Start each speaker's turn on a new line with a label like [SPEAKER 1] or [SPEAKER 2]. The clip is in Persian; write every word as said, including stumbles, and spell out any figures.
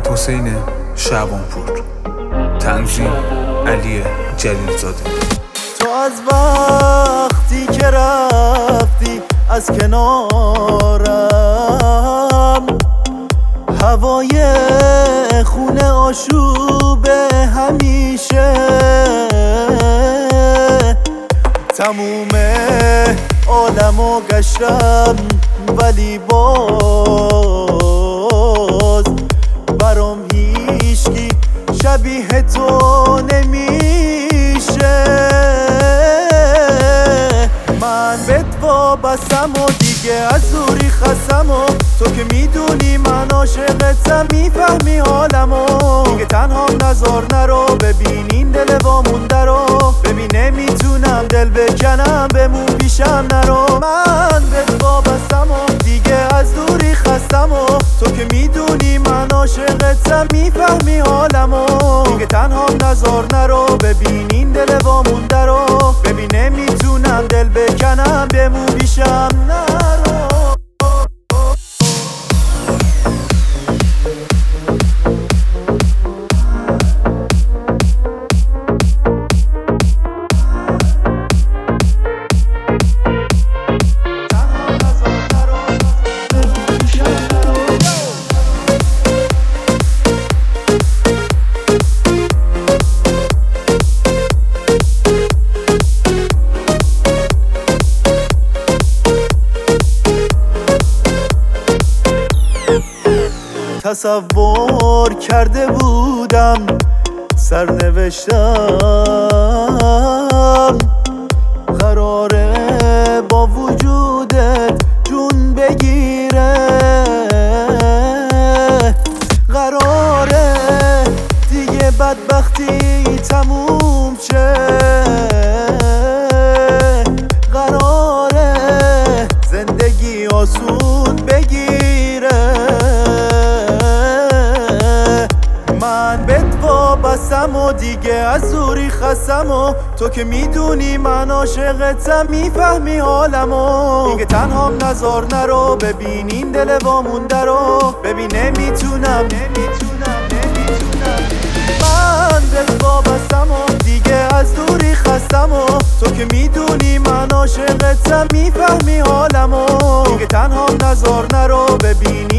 [SPEAKER 1] حسین شعبانپور، تنظیم علی جلیلزاده.
[SPEAKER 2] تو از وقتی که رفتی از کنارم، هوای خونه آشوب همیشه، تموم عالمو گشتم ولی باز برام هیچکی شبیه تو نمیشه. من بهت وابستم و دیگه از دوری خستم و تو که میدونی من عاشقتم، میفهمی حالمو، دیگه تنها نزار نرو، ببین این دل وامونده رو، ببین نمیتونم دل بکنم بمون پیشم نرو. من بهت وابستم و دیگه از دوری خستم و تو که میدونی من عاشقتم، میفهمی حالمو، دیگه تنها نزار نرو، ببین این دل وامونده رو، ببین نمیتونم دل بکنم بمون پیشم نرو. تصور کرده بودم سرنوشتم قراره با وجودت جون بگیره، قراره دیگه بدبختی تموم شه، قراره زندگی آسون بگیره. من بهت وابستم و دیگه از دوری خستم و تو که میدونی من عاشقتم، میفهمی حالمو، دیگه تنها نزار نرو، ببین این دل وامونده رو، ببین نمیتونم نمیتونم نمیتونم. من بهت وابستم و دیگه از دوری خستم و تو که میدونی من عاشقتم، میفهمی حالمو، دیگه تنها نزار نرو، ببین